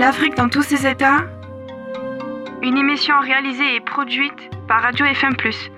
L'Afrique dans tous ses états. Une émission réalisée et produite par Radio FM+.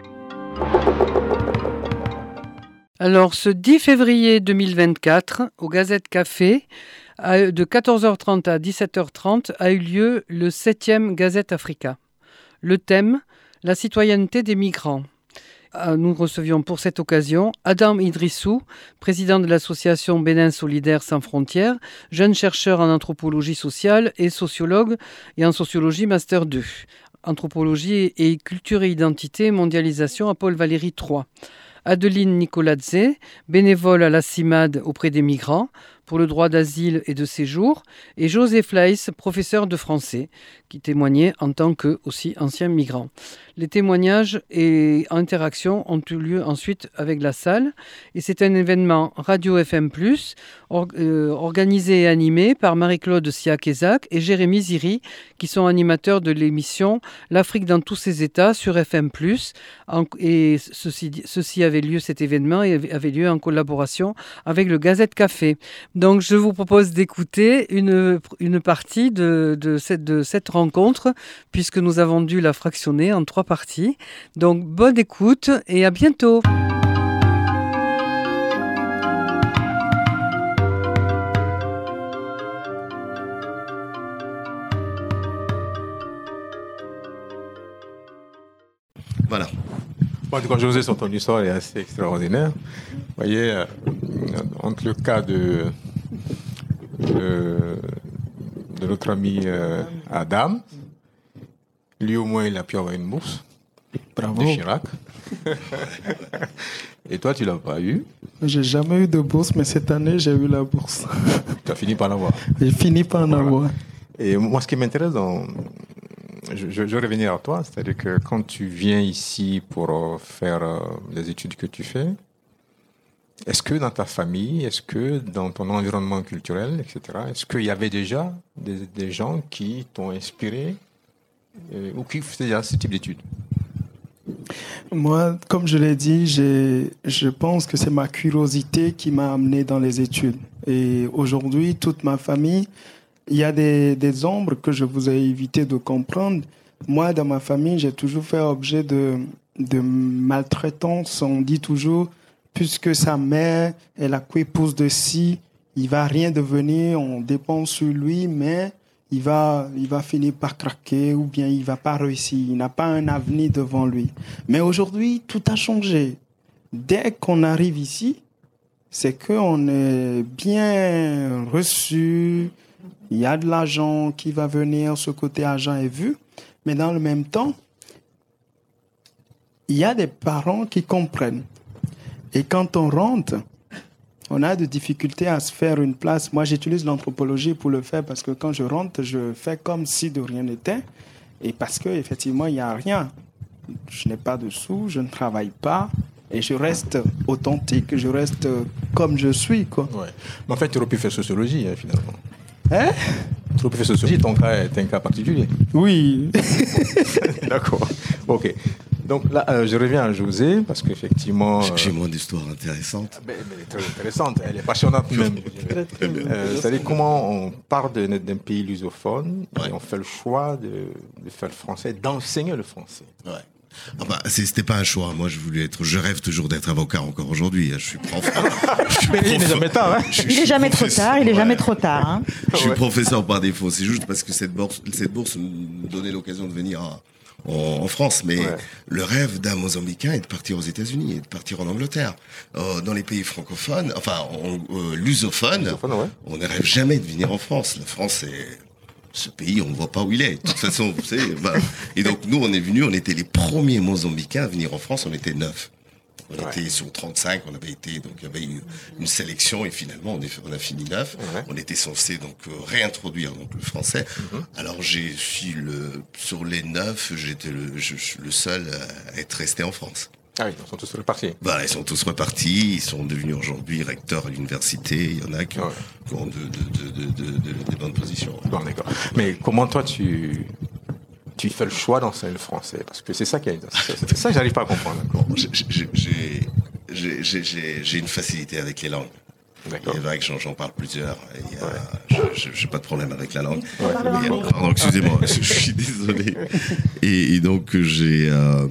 Alors, ce 10 février 2024, au Gazette Café, de 14h30 à 17h30, a eu lieu le 7e Gazette Africa. Le thème, la citoyenneté des migrants. Nous recevions pour cette occasion Adam Idrissou, président de l'association Bénin Solidaire Sans Frontières, jeune chercheur en anthropologie sociale et sociologue et en sociologie Master 2. Anthropologie et culture et identité, mondialisation à Paul Valéry III. Adeline Nicoladze, bénévole à la CIMAD auprès des migrants pour le droit d'asile et de séjour, et José Fleiss, professeur de français, qui témoignait en tant que aussi ancien migrant. Les témoignages et interactions ont eu lieu ensuite avec la salle, et c'est un événement Radio FM+, organisé et animé par Marie-Claude Siak-Ezac et Jérémy Ziri, qui sont animateurs de l'émission L'Afrique dans tous ses états sur FM+. Et cet événement avait lieu en collaboration avec le Gazette Café. Donc je vous propose d'écouter une partie de cette rencontre, puisque nous avons dû la fractionner en 3 parties. Donc bonne écoute et à bientôt. Voilà. Bon, quand José, sur ton histoire est assez extraordinaire. Vous voyez, entre le cas de notre ami Adam, lui au moins il a pu avoir une bourse. Bravo. De Chirac. Et toi, tu l'as pas eu. J'ai jamais eu de bourse, mais cette année, j'ai eu la bourse. Tu as fini par l'avoir. J'ai fini par en avoir. Et moi, ce qui m'intéresse je vais revenir à toi, c'est-à-dire que quand tu viens ici pour faire les études que tu fais, est-ce que dans ta famille, est-ce que dans ton environnement culturel, etc., est-ce qu'il y avait déjà des gens qui t'ont inspiré ou qui faisaient déjà ce type d'études? Moi, comme je l'ai dit, je pense que c'est ma curiosité qui m'a amené dans les études. Et aujourd'hui, toute ma famille, il y a des ombres que je vous ai évité de comprendre. Moi, dans ma famille, j'ai toujours fait objet de maltraitance. On dit toujours, puisque sa mère est la co-épouse de ci, il va rien devenir, on dépend sur lui, mais il va finir par craquer ou bien il va pas réussir. Il n'a pas un avenir devant lui. Mais aujourd'hui, tout a changé. Dès qu'on arrive ici, c'est qu'on est bien reçu. Il y a de l'argent qui va venir, ce côté argent est vu. Mais dans le même temps, il y a des parents qui comprennent. Et quand on rentre, on a de difficultés à se faire une place. Moi, j'utilise l'anthropologie pour le faire parce que quand je rentre, je fais comme si de rien n'était. Et parce qu'effectivement, il n'y a rien. Je n'ai pas de sous, je ne travaille pas. Et je reste authentique, je reste comme je suis, quoi. Ouais. Mais en fait, tu aurais pu faire sociologie, finalement. Hein? Tu aurais pu faire sociologie, ton cas est un cas particulier. Oui. D'accord. Ok. Donc là, je reviens à José, parce qu'effectivement... J'ai moins d'histoires intéressantes. Elle est très intéressante, elle est passionnante même. C'est-à-dire comment on part d'un pays lusophone, et on fait le choix de faire le français, d'enseigner le français. Ouais. Ah bah, c'était pas un choix. Moi, je rêve toujours d'être avocat encore aujourd'hui. Je suis prof. Il n'est jamais tard, hein. Il est jamais trop tard. Il est jamais trop tard, hein. Je suis professeur par défaut. C'est juste parce que cette bourse nous donnait l'occasion de venir en France. Mais le rêve d'un Mozambicain est de partir aux États-Unis et de partir en Angleterre. Dans les pays francophones, lusophones, on ne rêve jamais de venir en France. La France est... Ce pays, on ne voit pas où il est. De toute façon, vous savez. Et donc, nous, on est venus, on était les premiers Mozambicains à venir en France, on était 9. On était sur 35, on avait été, donc il y avait une sélection et finalement on a fini 9. Ouais. On était censé donc réintroduire donc le français. Alors sur les 9, j'étais le seul à être resté en France. Ah oui, ils sont tous repartis. Voilà, ils sont tous repartis, ils sont devenus aujourd'hui recteurs à l'université, il y en a qui ont de bonnes positions. Bon, d'accord. Mais comment toi tu fais le choix d'enseigner le français? Parce que c'est ça qui est... C'est ça que j'arrive pas à comprendre. J'ai une facilité avec les langues. Il est vrai que j'en parle plusieurs. J'ai pas de problème avec la langue. Pardon, excusez-moi, je suis désolé. Et donc j'ai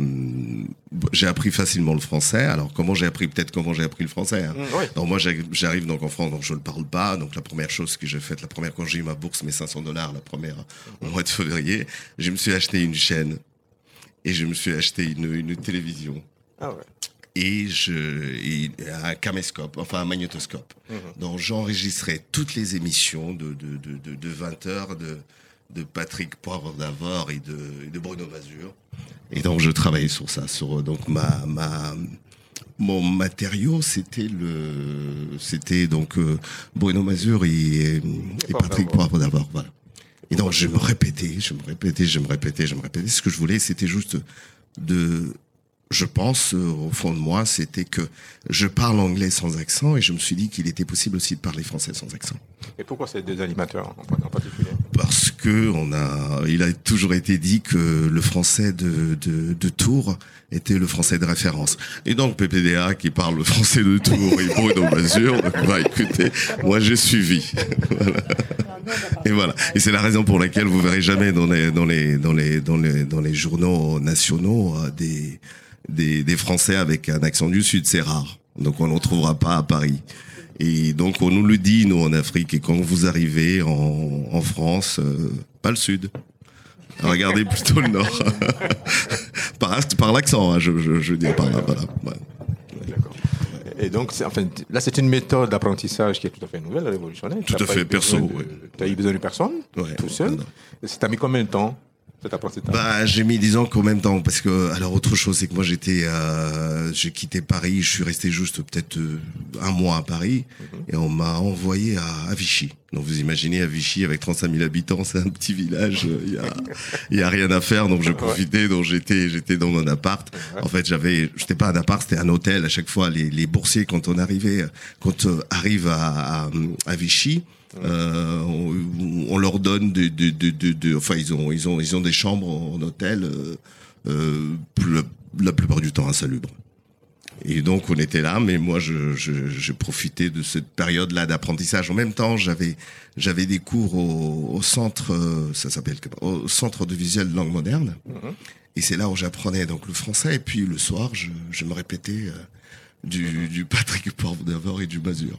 appris facilement le français. Alors comment j'ai appris le français. Hein. Donc moi j'arrive donc en France, donc je ne parle pas. Donc la première chose que j'ai faite, quand j'ai eu ma bourse, mes $500, la première au mois de février, je me suis acheté une chaîne et je me suis acheté une télévision. Ah ouais. Et un caméscope, enfin un magnétoscope. Donc j'enregistrais toutes les émissions de 20 heures de Patrick Poivre d'Arvor et de Bruno Mazur. Et donc je travaillais sur ça, donc mon matériau c'était donc Bruno Mazur et Patrick Poivre d'Arvor, voilà. Et donc je me répétais. Ce que je voulais, c'était juste je pense, au fond de moi, c'était que je parle anglais sans accent et je me suis dit qu'il était possible aussi de parler français sans accent. Et pourquoi ces deux animateurs en particulier ? Parce que il a toujours été dit que le français de Tours était le français de référence. Et donc PPDA qui parle le français de Tours et Bruno Mazur, donc écoutez, moi j'ai suivi. Voilà. Et voilà. Et c'est la raison pour laquelle vous verrez jamais dans les journaux nationaux des Français avec un accent du Sud, c'est rare. Donc on n'en trouvera pas à Paris. Et donc on nous le dit, nous, en Afrique, et quand vous arrivez en France, pas le Sud. Regardez plutôt le Nord. par l'accent, hein, je veux dire, par là, voilà. Ouais. D'accord. Et donc, là, c'est une méthode d'apprentissage qui est tout à fait nouvelle, révolutionnaire. Tout à fait, perso, oui. Tu as eu besoin de personne, tout seul. Ça t'a mis combien de temps ? J'ai mis 10 ans combien de temps, parce que alors autre chose, c'est que moi j'ai quitté Paris, je suis resté juste peut-être un mois à Paris et on m'a envoyé à Vichy. Donc vous imaginez, à Vichy avec 35 000 habitants, c'est un petit village, il y a rien à faire, donc je profitais, donc j'étais dans mon appart. En fait, j'étais pas un appart, c'était un hôtel. À chaque fois, les boursiers quand on arrive à Vichy, on leur donne enfin ils ont des chambres en hôtel la plupart du temps insalubres. Et donc on était là, mais moi je profitais de cette période-là d'apprentissage. En même temps, j'avais des cours au centre, ça s'appelle au centre de visuel de langue moderne. Et c'est là où j'apprenais donc le français. Et puis le soir, je me répétais du Patrick Poivre d'Arvor et du Mazur.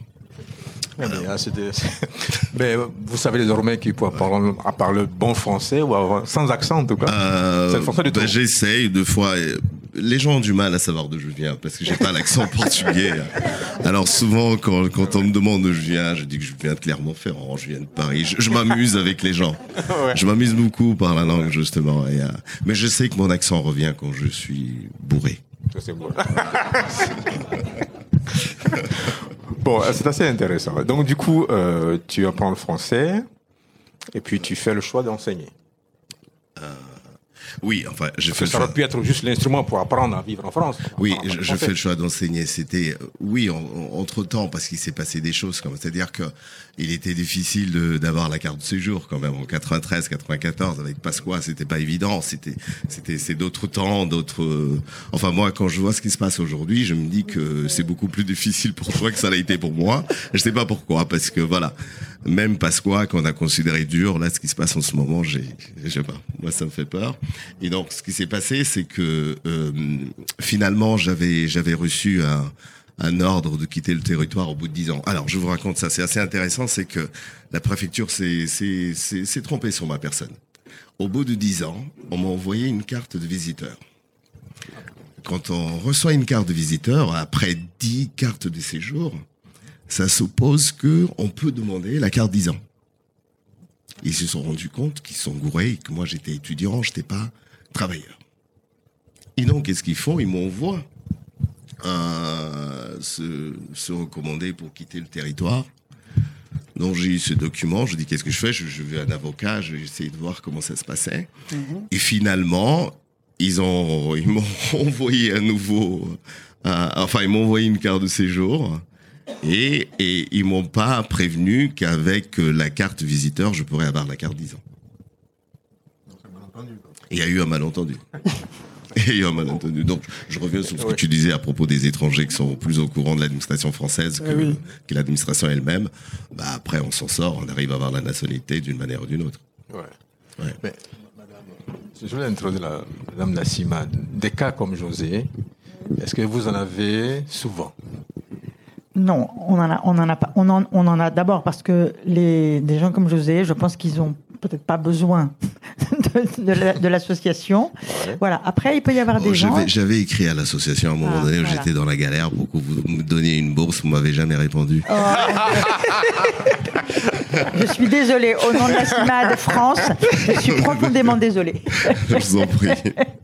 Mais vous savez désormais qu'il faut parler bon français ou sans accent en tout cas. C'est le français du tout. J'essaye deux fois. Les gens ont du mal à savoir d'où je viens parce que j'ai pas l'accent portugais. Alors souvent quand on me demande d'où je viens, je dis que je viens de Clermont-Ferrand, je viens de Paris. Je m'amuse avec les gens. Je m'amuse beaucoup par la langue justement. Mais je sais que mon accent revient quand je suis bourré. Ça c'est beau. Bon, c'est assez intéressant. Donc, du coup, tu apprends le français et puis tu fais le choix d'enseigner. Oui, enfin, ça aurait pu être juste l'instrument pour apprendre à vivre en France. Oui, je fais le choix d'enseigner. C'était, entre-temps, parce qu'il s'est passé des choses, c'est-à-dire que il était difficile d'avoir la carte de séjour quand même en 93, 94 avec Pasqua, c'était pas évident. C'est d'autres temps, enfin moi, quand je vois ce qui se passe aujourd'hui, je me dis que c'est beaucoup plus difficile pour toi que ça l'a été pour moi. Je sais pas pourquoi, parce que voilà, même Pasqua qu'on a considéré dur, là, ce qui se passe en ce moment, je sais pas. Moi, ça me fait peur. Et donc, ce qui s'est passé, c'est que finalement, j'avais reçu un ordre de quitter le territoire au bout de 10 ans. Alors, je vous raconte ça. C'est assez intéressant, c'est que la préfecture s'est trompée sur ma personne. Au bout de 10 ans, on m'a envoyé une carte de visiteur. Quand on reçoit une carte de visiteur, après 10 cartes de séjour, ça suppose qu'on peut demander la carte 10 ans. Ils se sont rendus compte qu'ils sont gourés et que moi j'étais étudiant, j'étais pas travailleur. Et donc, qu'est-ce qu'ils font ? Ils m'envoient se recommander pour quitter le territoire. Donc j'ai eu ce document, je dis qu'est-ce que je fais ? Je vais à un avocat, j'ai essayé de voir comment ça se passait. Et finalement, ils m'ont envoyé à nouveau, ils m'ont envoyé une carte de séjour. Et ils m'ont pas prévenu qu'avec la carte visiteur, je pourrais avoir la carte 10 ans. Il y a eu un malentendu. Et un malentendu. Donc, je reviens sur ce que tu disais à propos des étrangers qui sont plus au courant de l'administration française que l'administration elle-même. Bah, après, on s'en sort, on arrive à avoir la nationalité d'une manière ou d'une autre. Ouais. Mais, madame, je voulais introduire Madame Nassima. Des cas comme José, est-ce que vous en avez souvent? Non, on en a pas. On en a d'abord parce que des gens comme José, je pense qu'ils ont peut-être pas besoin de l'association. Ouais. Voilà. Après, il peut y avoir des gens. J'avais écrit à l'association à un moment donné où j'étais dans la galère pour que vous me donniez une bourse. Vous m'avez jamais répondu. Oh. Je suis désolée. Au nom de la CIMAD France, je suis profondément désolée. Je vous en prie.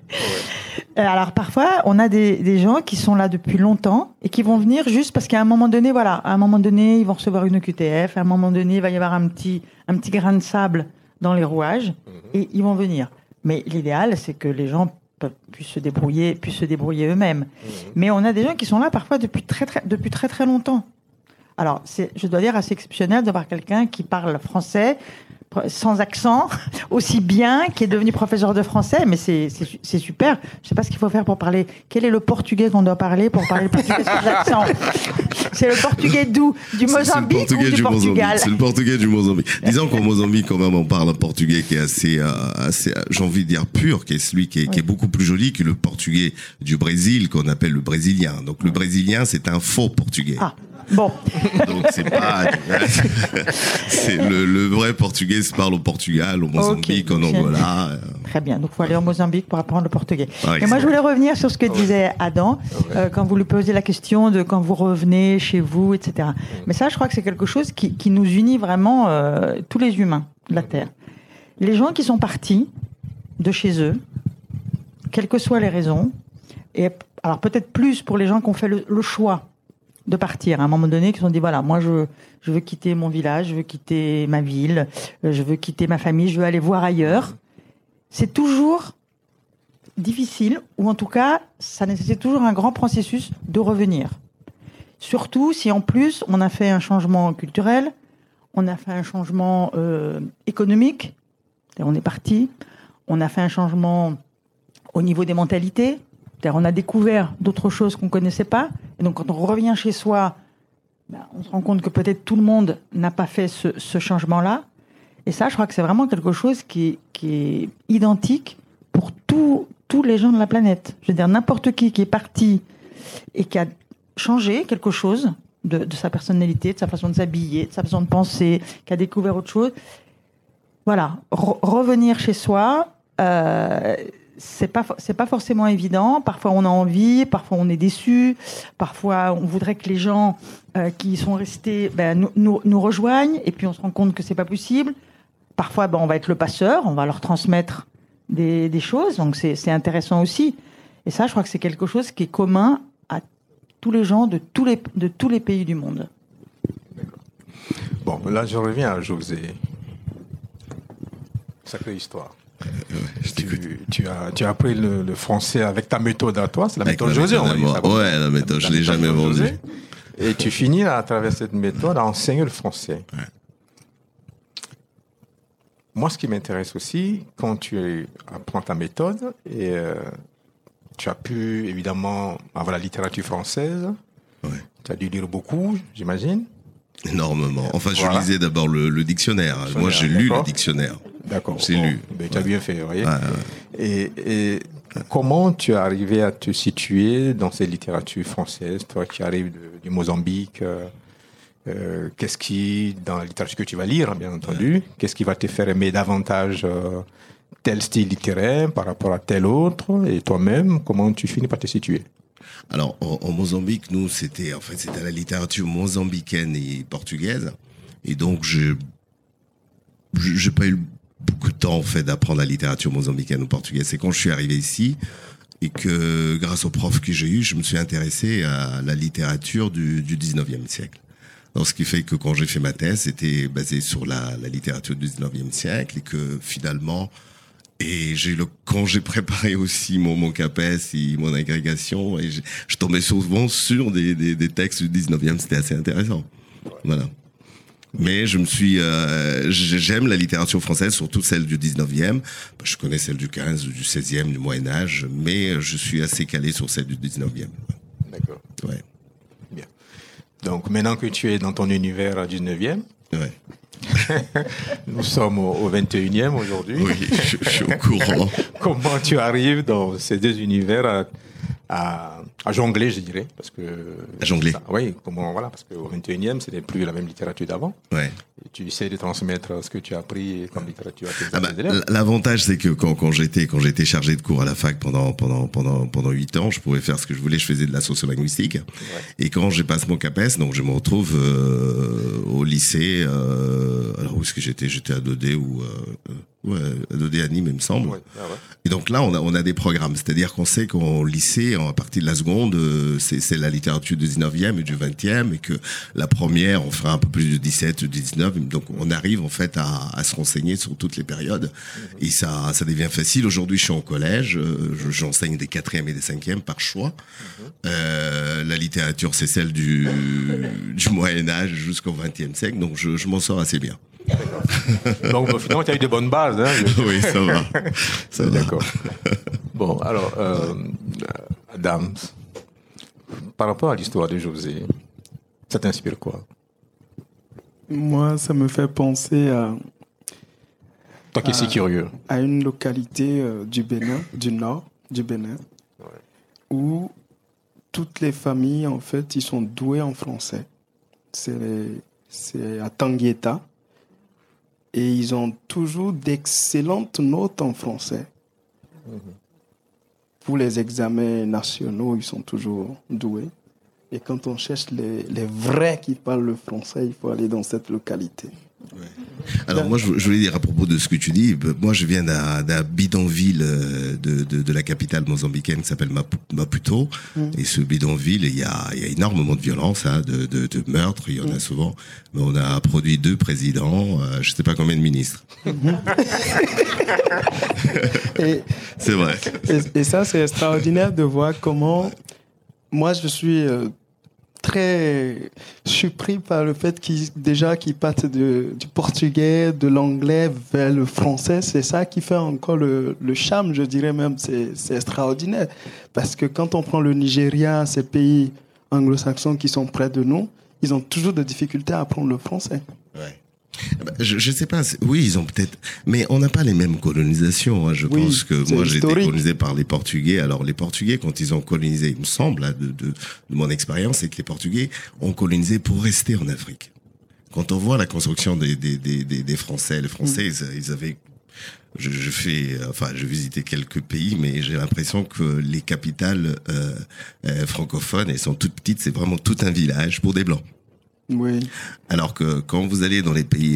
Alors parfois, on a des gens qui sont là depuis longtemps et qui vont venir juste parce qu'à un moment donné, ils vont recevoir une OQTF. À un moment donné, il va y avoir un petit grain de sable dans les rouages et ils vont venir. Mais l'idéal, c'est que les gens puissent se débrouiller eux-mêmes. Mais on a des gens qui sont là parfois depuis très très longtemps. Alors, je dois dire, assez exceptionnel d'avoir quelqu'un qui parle français sans accent, aussi bien, qui est devenu professeur de français, mais c'est super. Je ne sais pas ce qu'il faut faire pour parler. Quel est le portugais qu'on doit parler pour parler le portugais sans accent? C'est le portugais d'où? Du Mozambique ou du Portugal? C'est le portugais du Mozambique. Disons qu'au Mozambique, quand même, on parle un portugais qui est assez, j'ai envie de dire pur, qui est celui qui est beaucoup plus joli que le portugais du Brésil, qu'on appelle le brésilien. Donc le brésilien, c'est un faux portugais. Ah. Bon. Donc c'est pas, c'est le vrai portugais se parle au Portugal, au Mozambique, en Angola. Très bien. Donc il faut aller au Mozambique pour apprendre le portugais. Et moi je voulais revenir sur ce que disait Adam quand vous lui posez la question de quand vous revenez chez vous, etc. Mais ça, je crois que c'est quelque chose qui nous unit vraiment tous les humains de la Terre. Les gens qui sont partis de chez eux, quelles que soient les raisons, et alors peut-être plus pour les gens qui ont fait le choix de partir à un moment donné, qui se sont dit voilà, moi je veux quitter mon village, je veux quitter ma ville, je veux quitter ma famille, je veux aller voir ailleurs. C'est toujours difficile, ou en tout cas ça nécessite toujours un grand processus de revenir, surtout si en plus on a fait un changement culturel, on a fait un changement économique, on est parti, on a fait un changement au niveau des mentalités. On a découvert d'autres choses qu'on ne connaissait pas. Et donc, quand on revient chez soi, on se rend compte que peut-être tout le monde n'a pas fait ce changement-là. Et ça, je crois que c'est vraiment quelque chose qui est identique pour tous les gens de la planète. Je veux dire, n'importe qui est parti et qui a changé quelque chose de sa personnalité, de sa façon de s'habiller, de sa façon de penser, qui a découvert autre chose. Voilà, revenir chez soi... c'est pas forcément évident. Parfois on a envie, parfois on est déçu, parfois on voudrait que les gens qui sont restés nous rejoignent, et puis on se rend compte que c'est pas possible. Parfois on va être le passeur, on va leur transmettre des choses, donc c'est intéressant aussi. Et ça, je crois que c'est quelque chose qui est commun à tous les gens de tous les pays du monde. Bon, là je reviens à José. Sacrée histoire. Tu as appris le français avec ta méthode à toi, c'est la méthode José. Ouais, la méthode, je ne l'ai jamais vendue. Et tu finis à travers cette méthode à enseigner le français. Ouais. Moi, ce qui m'intéresse aussi, quand tu apprends ta méthode, et tu as pu évidemment avoir la littérature française, tu as dû lire beaucoup, j'imagine. Énormément. Enfin, je lisais d'abord le dictionnaire. Moi, j'ai lu le dictionnaire. D'accord. J'ai lu. Mais tu as bien fait, vous voyez. Et comment tu es arrivé à te situer dans cette littérature française, toi qui arrives du Mozambique, qu'est-ce qui, dans la littérature que tu vas lire, bien entendu, qu'est-ce qui va te faire aimer davantage tel style littéraire par rapport à tel autre, et toi-même, comment tu finis par te situer? Alors, en Mozambique, nous, c'était la littérature mozambicaine et portugaise. Et donc, j'ai pas eu beaucoup de temps, en fait, d'apprendre la littérature mozambicaine ou portugaise. C'est quand je suis arrivé ici et que, grâce aux profs que j'ai eus, je me suis intéressé à la littérature du 19e siècle. Alors, ce qui fait que quand j'ai fait ma thèse, c'était basé sur la littérature du 19e siècle, et que finalement, quand j'ai préparé aussi mon CAPES et mon agrégation, et je tombais souvent sur des textes du 19e, c'était assez intéressant. Voilà. Mais j'aime la littérature française, surtout celle du 19e. Je connais celle du 15, du 16e, du Moyen-Âge, mais je suis assez calé sur celle du 19e. D'accord. Ouais. Bien. Donc, maintenant que tu es dans ton univers 19e, ouais. Nous sommes au 21e aujourd'hui. Oui, je suis au courant. Comment tu arrives dans ces deux univers à jongler, je dirais, parce que à jongler. Oui, parce qu'au 21e, ce n'est plus la même littérature d'avant. Ouais. Et tu essaies de transmettre ce que tu as appris comme littérature à tes élèves. L'avantage, c'est que quand j'étais chargé de cours à la fac pendant 8 ans, je pouvais faire ce que je voulais. Je faisais de la sociolinguistique. Ouais. Et quand j'ai passé mon CAPES, donc je me retrouve au lycée. Alors où est-ce que j'étais à 2D ou à 2D à Nîmes, il me semble. Ouais. Ah ouais. Et donc là, on a des programmes. C'est-à-dire qu'on sait qu'au lycée, à partir de la seconde, c'est la littérature du 19e et du 20e, et que la première, on fera un peu plus du 17, du 19. Donc on arrive en fait à se renseigner sur toutes les périodes. Et ça devient facile. Aujourd'hui, je suis en collège. J'enseigne des 4e et des 5e par choix. La littérature, c'est celle du Moyen-Âge jusqu'au 20e siècle. Donc je m'en sors assez bien. Donc finalement, tu as eu de bonnes bases. Hein, oui, ça va. Ça va. D'accord. Bon, alors, Adams, par rapport à l'histoire de José, ça t'inspire quoi? Moi, ça me fait penser à... Toi qui es si curieux. À une localité du Bénin, du nord du Bénin, ouais, où toutes les familles, en fait, ils sont doués en français. C'est à Tanguieta. Et ils ont toujours d'excellentes notes en français. Pour les examens nationaux, ils sont toujours doués. Et quand on cherche les vrais qui parlent le français, il faut aller dans cette localité. Ouais. Alors moi, je voulais dire à propos de ce que tu dis, moi je viens d'un bidonville de la capitale mozambicaine qui s'appelle Maputo. Et ce bidonville, il y a énormément de violence, hein, de meurtres, il y en a souvent. Mais on a produit 2 présidents, je sais pas combien de ministres. C'est vrai. Et ça, c'est extraordinaire de voir comment... Moi, je suis très surpris par le fait qu'ils partent du portugais, de l'anglais vers le français. C'est ça qui fait encore le charme, je dirais même. C'est extraordinaire. Parce que quand on prend le Nigeria, ces pays anglo-saxons qui sont près de nous, ils ont toujours des difficultés à apprendre le français. Ouais. Je sais pas, oui, ils ont peut-être, mais on n'a pas les mêmes colonisations. Hein. Je pense que moi, j'ai été colonisé par les Portugais. Alors, les Portugais, quand ils ont colonisé, il me semble, hein, de mon expérience, c'est que les Portugais ont colonisé pour rester en Afrique. Quand on voit la construction des Français, les Français, ils avaient... Je visitais quelques pays, mais j'ai l'impression que les capitales francophones, elles sont toutes petites. C'est vraiment tout un village pour des Blancs. Oui. Alors que quand vous allez dans les pays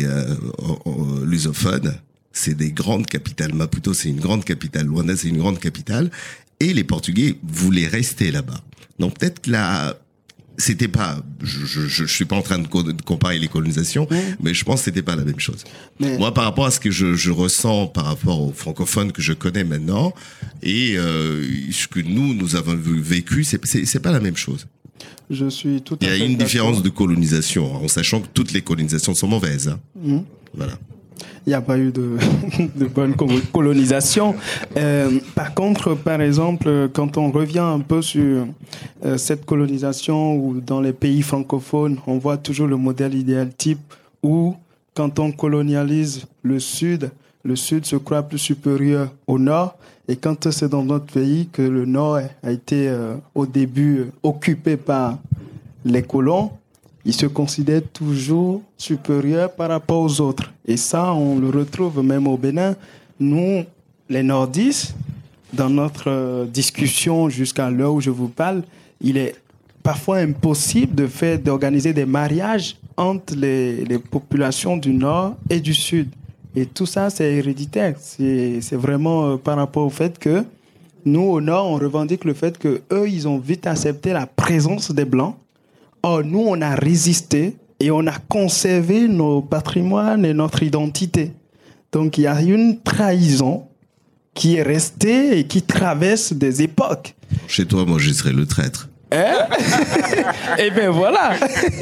lusophones, c'est des grandes capitales. Maputo, c'est une grande capitale. Luanda, c'est une grande capitale. Et les Portugais voulaient rester là-bas. Donc peut-être que là, c'était pas... Je suis pas en train de comparer les colonisations, mais je pense que c'était pas la même chose. Mais... Moi, par rapport à ce que je ressens par rapport aux francophones que je connais maintenant, et ce que nous avons vécu, c'est pas la même chose. Je suis tout à fait Il y a une différence de colonisation, en sachant que toutes les colonisations sont mauvaises. Hein. Voilà. Il n'y a pas eu de bonne colonisation. Par contre, par exemple, quand on revient un peu sur cette colonisation ou dans les pays francophones, on voit toujours le modèle idéal type où, quand on colonialise le Sud se croit plus supérieur au Nord. Et quand c'est dans notre pays que le Nord a été au début occupé par les colons, il se considère toujours supérieur par rapport aux autres. Et ça, on le retrouve même au Bénin. Nous, les nordistes, dans notre discussion jusqu'à l'heure où je vous parle, il est parfois impossible d'organiser des mariages entre les populations du Nord et du Sud. Et tout ça, c'est héréditaire. C'est vraiment par rapport au fait que nous, au Nord, on revendique le fait qu'eux, ils ont vite accepté la présence des Blancs. Or, nous, on a résisté et on a conservé nos patrimoines et notre identité. Donc, il y a une trahison qui est restée et qui traverse des époques. Chez toi, moi, je serais le traître. Eh bien voilà.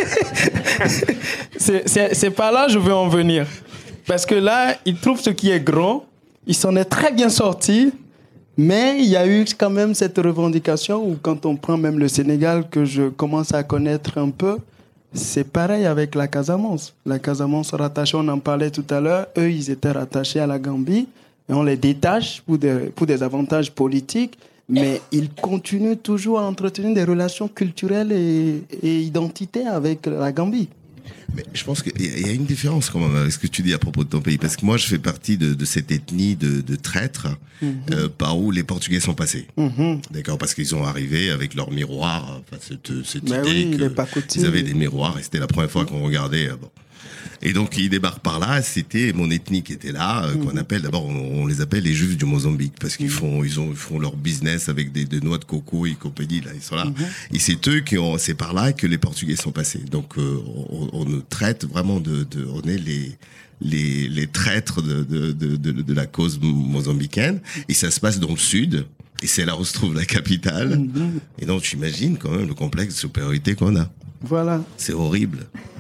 C'est par là que je veux en venir. Parce que là, il trouve ce qui est grand, il s'en est très bien sorti, mais il y a eu quand même cette revendication où quand on prend même le Sénégal, que je commence à connaître un peu, c'est pareil avec la Casamance. La Casamance rattachée, on en parlait tout à l'heure, eux, ils étaient rattachés à la Gambie, et on les détache pour des avantages politiques, mais ils continuent toujours à entretenir des relations culturelles et identitaires avec la Gambie. Mais je pense qu'il y a une différence quand même avec ce que tu dis à propos de ton pays. Parce que moi, je fais partie de cette ethnie de traîtres par où les Portugais sont passés. D'accord, parce qu'ils sont arrivés avec leur miroir. Enfin, cette idée qu'ils avaient des miroirs. Et c'était la première fois qu'on regardait... Bon. Et donc, ils débarquent par là. C'était mon ethnie qui était là, qu'on appelle d'abord, on les appelle les Juifs du Mozambique, parce qu'ils font leur business avec des noix de coco et compagnie. Là, ils sont là. Et c'est eux c'est par là que les Portugais sont passés. Donc, on nous traite vraiment on est les traîtres de la cause mozambicaine. Et ça se passe dans le sud. Et c'est là où se trouve la capitale. Et donc, tu imagines quand même le complexe de supériorité qu'on a. Voilà. C'est horrible.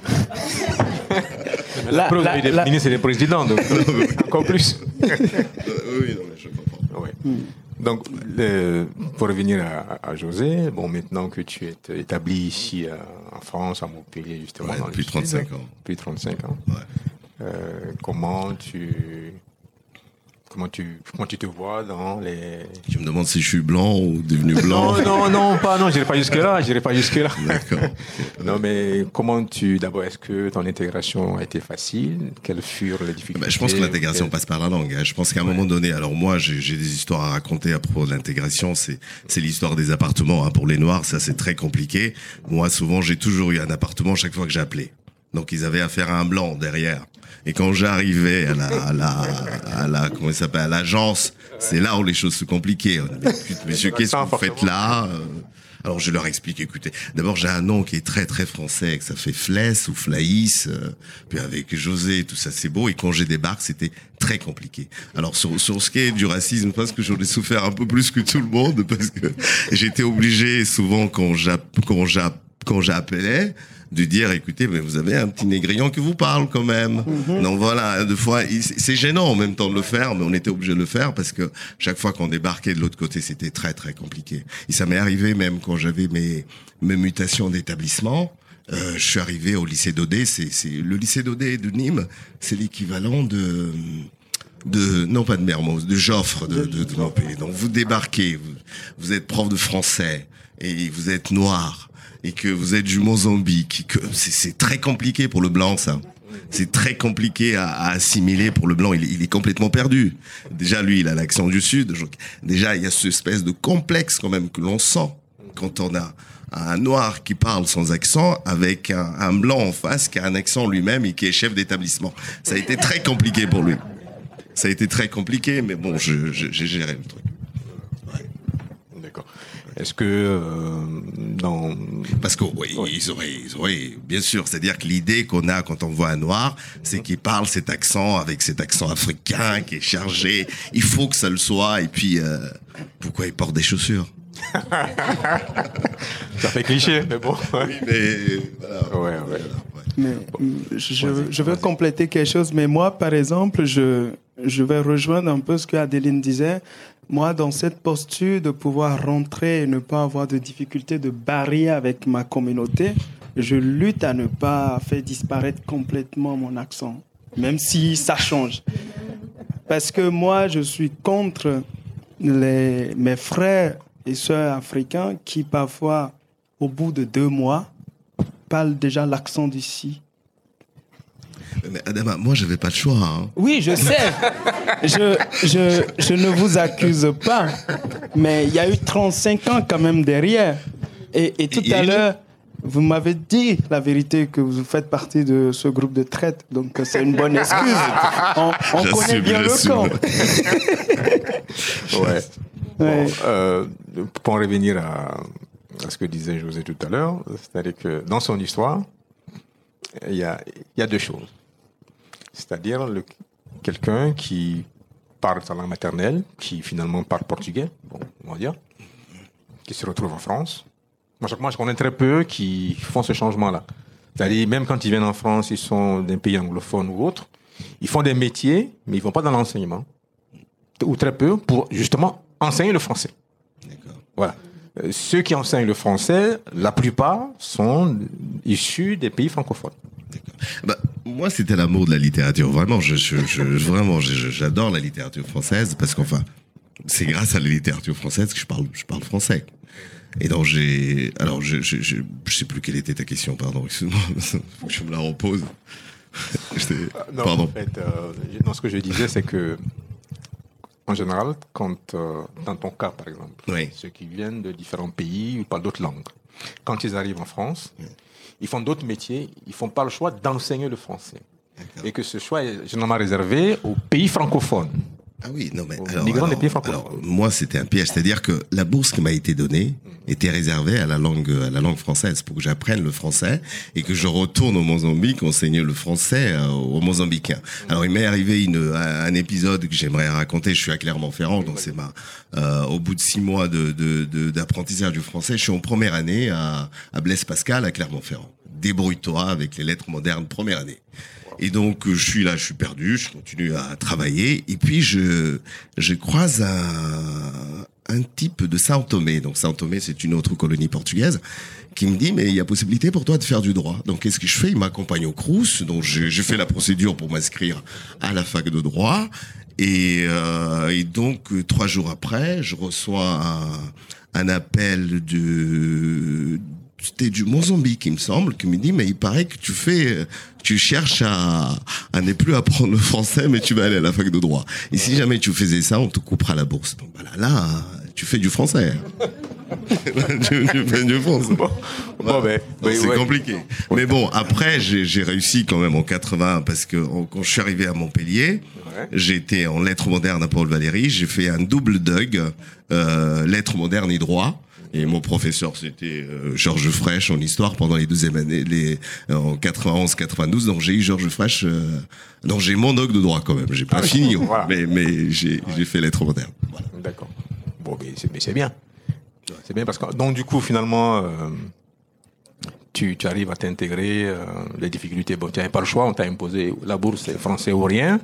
La preuve, les ministres et les présidents, donc encore plus. Oui, non, mais je comprends. Ouais. Donc, pour revenir à José, bon, maintenant que tu es établi ici en France, à Montpellier, justement, ouais, depuis 35 ans. Depuis 35 ans. Ouais. Comment tu te vois dans les... Tu me demandes si je suis blanc ou devenu blanc? Non, j'irai pas jusque-là. D'accord. Non, mais d'abord, est-ce que ton intégration a été facile? Quelles furent les difficultés? Je pense que l'intégration passe par la langue. Je pense qu'à un moment donné, alors moi, j'ai des histoires à raconter à propos de l'intégration. C'est l'histoire des appartements. Pour les Noirs, ça, c'est très compliqué. Moi, souvent, j'ai toujours eu un appartement chaque fois que j'appelais. Donc, ils avaient affaire à un blanc derrière. Et quand j'arrivais comment il s'appelle, à l'agence, c'est là où les choses se compliquaient. On dit, monsieur, qu'est-ce que vous faites là? Alors, je leur explique, écoutez, d'abord, j'ai un nom qui est très, très français, que ça fait Flès ou Flaïs, puis avec José, tout ça, c'est beau. Et quand je débarque, c'était très compliqué. Alors, sur ce qui est du racisme, parce que j'en ai souffert un peu plus que tout le monde, parce que j'étais obligé, souvent, quand j'appelais, de dire, écoutez, mais vous avez un petit négrillon qui vous parle quand même. Donc voilà, deux fois, c'est gênant en même temps de le faire, mais on était obligé de le faire parce que chaque fois qu'on débarquait de l'autre côté, c'était très très compliqué. Et ça m'est arrivé même quand j'avais mes mutations d'établissement. Je suis arrivé au lycée d'Odé, c'est le lycée d'Odé de Nîmes, c'est l'équivalent non pas de Mermoz, de Joffre de Montpellier. Donc vous débarquez, vous êtes prof de français et vous êtes noir. Et que vous êtes du Mozambique, que c'est très compliqué pour le blanc, ça. C'est très compliqué à assimiler pour le blanc. Il est complètement perdu. Déjà, lui, il a l'accent du Sud. Déjà, il y a cette espèce de complexe quand même que l'on sent quand on a un noir qui parle sans accent avec un blanc en face qui a un accent lui-même et qui est chef d'établissement. Ça a été très compliqué pour lui. Ça a été très compliqué, mais bon, j'ai géré le truc. D'accord. Est-ce que Parce que oui, ils auraient, bien sûr. C'est-à-dire que l'idée qu'on a quand on voit un noir, c'est qu'il parle cet accent avec cet accent africain qui est chargé. Il faut que ça le soit. Et puis, pourquoi il porte des chaussures? Ça fait cliché, mais bon. Oui, mais voilà. Ouais. Mais je veux compléter quelque chose. Mais moi, par exemple, je vais rejoindre un peu ce que Adeline disait. Moi, dans cette posture de pouvoir rentrer et ne pas avoir de difficulté de barrière avec ma communauté, je lutte à ne pas faire disparaître complètement mon accent, même si ça change. Parce que moi, je suis contre mes frères et sœurs africains qui, parfois, au bout de 2 mois, parlent déjà l'accent d'ici. Mais Adama, moi, j'avais pas le choix. Hein. Oui, je sais. Je ne vous accuse pas. Mais il y a eu 35 ans quand même derrière. Et tout à l'heure, vous m'avez dit la vérité que vous faites partie de ce groupe de traite. Donc, c'est une bonne excuse. On connaît bien le camp. Ouais. Bon, pour en revenir à ce que disait José tout à l'heure, c'est-à-dire que dans son histoire, il y a 2 choses. C'est-à-dire quelqu'un qui parle sa langue maternelle, qui finalement parle portugais, bon, on va dire, qui se retrouve en France, Moi, je connais très peu qui font ce changement-là. C'est-à-dire, même quand ils viennent en France, ils sont d'un pays anglophone ou autre, ils font des métiers, mais ils ne vont pas dans l'enseignement, ou très peu, pour justement enseigner le français. D'accord. Voilà. Ceux qui enseignent le français, la plupart sont issus des pays francophones. Bah, moi, c'était l'amour de la littérature. Vraiment, j'adore la littérature française parce qu'enfin, c'est grâce à la littérature française que je parle français. Et donc je sais plus quelle était ta question, pardon, excuse-moi, faut que je me la repose. Non, pardon. En fait, ce que je disais, c'est que, en général, quand, dans ton cas, par exemple, oui. Ceux qui viennent de différents pays ou parlent d'autres langues, quand ils arrivent en France, ils font d'autres métiers, ils font pas le choix d'enseigner le français. D'accord. Et que ce choix est généralement réservé aux pays francophones. Ah oui, non mais alors, moi c'était un piège, c'est-à-dire que la bourse qui m'a été donnée était réservée à la langue française pour que j'apprenne le français et que je retourne au Mozambique enseigner le français aux Mozambicains. Alors il m'est arrivé un épisode que j'aimerais raconter. Je suis à Clermont-Ferrand, donc c'est au bout de 6 mois d'apprentissage du français, je suis en première année à Blaise Pascal à Clermont-Ferrand. Débrouille-toi avec les lettres modernes, première année. Et donc je suis là, je suis perdu, je continue à travailler et puis je croise un type de São Tomé. Donc São Tomé, c'est une autre colonie portugaise qui me dit mais il y a possibilité pour toi de faire du droit. Donc qu'est-ce que je fais? Il m'accompagne au Crous, donc j'ai fait la procédure pour m'inscrire à la fac de droit et donc 3 jours après, je reçois un appel c'était du Mozambique, il me semble, qui me dit mais il paraît que tu cherches à ne plus apprendre le français, mais tu vas aller à la fac de droit. Et si jamais tu faisais ça, on te coupera la bourse. Donc là, tu fais du français. tu fais du français. C'est compliqué. Mais bon, après, j'ai réussi quand même en 80 parce que quand je suis arrivé à Montpellier, j'étais en lettres modernes à Paul Valéry, j'ai fait un double DUG, lettres modernes et droit. Et mon professeur, c'était Georges Frêche en histoire pendant les 12e années, en 91-92. Donc j'ai eu Georges Frêche. Donc j'ai mon doc de droit quand même. J'ai pas fini, voilà. mais j'ai fait lettres modernes. Voilà. D'accord. Bon, mais c'est bien. C'est bien parce que donc du coup finalement, tu arrives à t'intégrer. Les difficultés, bon, tu n'avais pas le choix. On t'a imposé la bourse, français ou rien.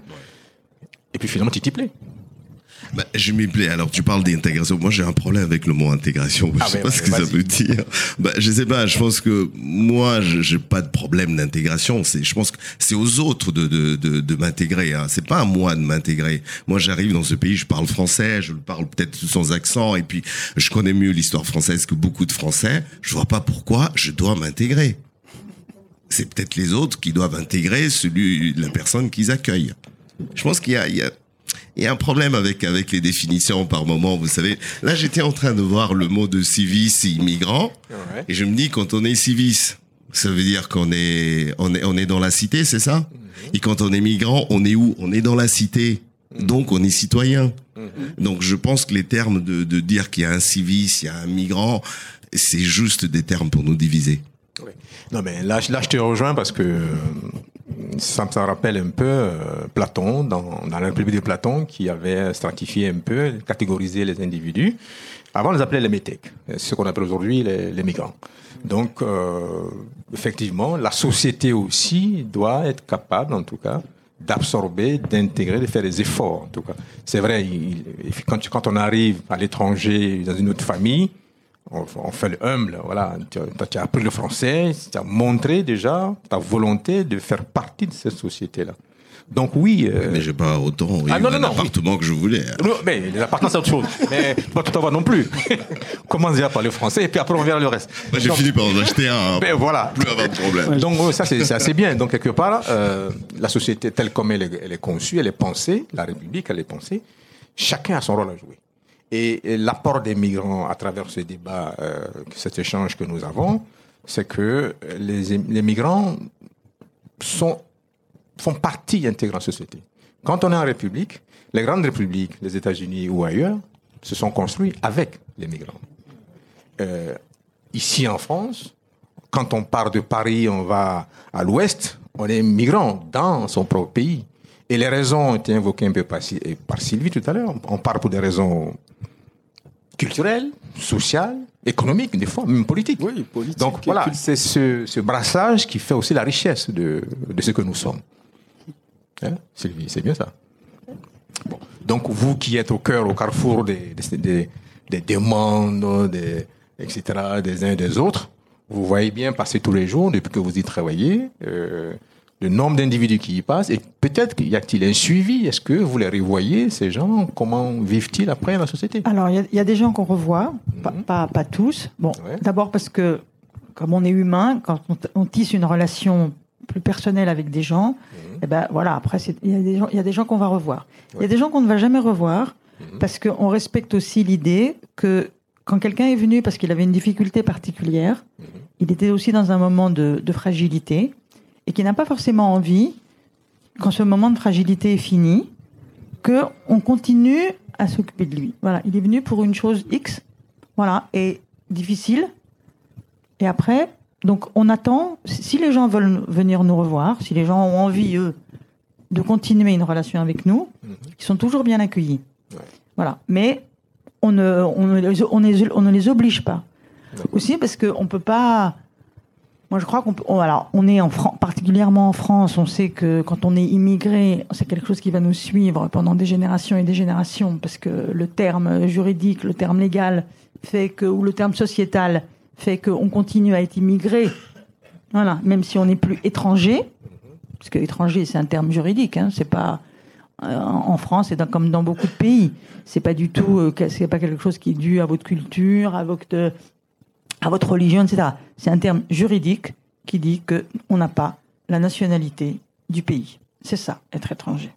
Et puis finalement, tu t'y plais. Bah, je m'y plais. Alors, tu parles d'intégration. Moi, j'ai un problème avec le mot intégration. Je sais pas ce que ça veut dire. Bah, je sais pas. Je pense que moi, j'ai pas de problème d'intégration. Je pense que c'est aux autres de m'intégrer. Hein. C'est pas à moi de m'intégrer. Moi, j'arrive dans ce pays, je parle français, je le parle peut-être sans accent, et puis je connais mieux l'histoire française que beaucoup de Français. Je vois pas pourquoi je dois m'intégrer. C'est peut-être les autres qui doivent intégrer la personne qu'ils accueillent. Je pense qu'il y a un problème avec les définitions par moment, vous savez. Là, j'étais en train de voir le mot de civis et immigrant, et je me dis, quand on est civis, ça veut dire qu'on est dans la cité, c'est ça? Et quand on est migrant, on est où? On est dans la cité. Donc, on est citoyen. Donc, je pense que les termes de dire qu'il y a un civis, il y a un migrant, c'est juste des termes pour nous diviser. Oui. Non, mais là, je te rejoins parce que ça me rappelle un peu Platon, dans la République de Platon, qui avait stratifié un peu, catégorisé les individus. Avant, on les appelait les métèques, ce qu'on appelle aujourd'hui les migrants. Donc, effectivement, la société aussi doit être capable, en tout cas, d'absorber, d'intégrer, de faire des efforts, en tout cas. C'est vrai, quand on arrive à l'étranger, dans une autre famille, on fait le humble, voilà. Tu as appris le français, tu as montré déjà ta volonté de faire partie de cette société-là. Donc oui. Mais j'ai pas autant eu un appartement que je voulais. Non, mais les appartements c'est autre chose. Mais pas tout avoir non plus. On commence déjà par le français et puis après on verra le reste. Moi j'ai fini par en acheter un. Mais voilà. Plus avoir de problème. Donc ça c'est assez bien. Donc quelque part, la société telle comme elle est conçue, elle est pensée, la République elle est pensée. Chacun a son rôle à jouer. Et l'apport des migrants à travers ce débat, cet échange que nous avons, c'est que les migrants font partie intégrante de la société. Quand on est en République, les grandes républiques, les États-Unis ou ailleurs, se sont construits avec les migrants. Ici en France, quand on part de Paris, on va à l'ouest, on est migrant dans son propre pays. Et les raisons ont été invoquées un peu par Sylvie tout à l'heure. On part pour des raisons culturelle, sociale, économique, des fois, même politique. Oui, politique. Donc voilà, c'est ce brassage qui fait aussi la richesse de ce que nous sommes. Hein, Sylvie, c'est bien ça. Bon. Donc vous qui êtes au carrefour des demandes, etc., des uns et des autres, vous voyez bien passer tous les jours, depuis que vous y travaillez, le nombre d'individus qui y passent, et peut-être y a-t-il un suivi? Est-ce que vous les revoyez, ces gens? Comment vivent-ils après dans la société? Alors, il y a des gens qu'on revoit, pas tous. Bon, d'abord parce que, comme on est humain, quand on tisse une relation plus personnelle avec des gens, et ben voilà, après, il y a des gens qu'on va revoir. Il y a des gens qu'on ne va jamais revoir, parce qu'on respecte aussi l'idée que quand quelqu'un est venu parce qu'il avait une difficulté particulière, il était aussi dans un moment de fragilité, et qui n'a pas forcément envie, quand ce moment de fragilité est fini, qu'on continue à s'occuper de lui. Voilà, il est venu pour une chose X, voilà, et difficile. Et après, donc on attend, si les gens veulent venir nous revoir, si les gens ont envie, eux, de continuer une relation avec nous, ils sont toujours bien accueillis. Voilà, mais on ne les oblige pas. Aussi parce qu'on ne peut pas... Moi, je crois on est particulièrement en France, on sait que quand on est immigré, c'est quelque chose qui va nous suivre pendant des générations et des générations, parce que le terme juridique, le terme légal ou le terme sociétal fait qu'on continue à être immigré. Voilà, même si on n'est plus étranger, parce que étranger, c'est un terme juridique, hein, c'est pas en France et comme dans beaucoup de pays, c'est pas du tout, c'est pas quelque chose qui est dû à votre culture, à votre religion, etc. C'est un terme juridique qui dit qu'on n'a pas la nationalité du pays. C'est ça, être étranger.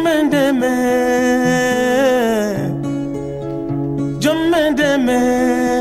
Jomendeme